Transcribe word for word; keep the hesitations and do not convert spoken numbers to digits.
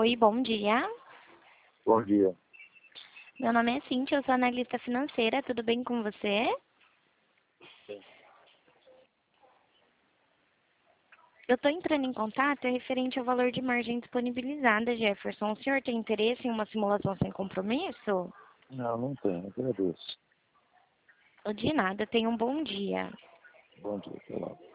Oi, bom dia. Bom dia. Meu nome é Cíntia, eu sou analista financeira, tudo bem com você? Sim. Eu estou entrando em contato é referente ao valor de margem disponibilizada, Jefferson. O senhor tem interesse em uma simulação sem compromisso? Não, não tenho, agradeço. De nada, tenha um bom dia. Bom dia, até lá.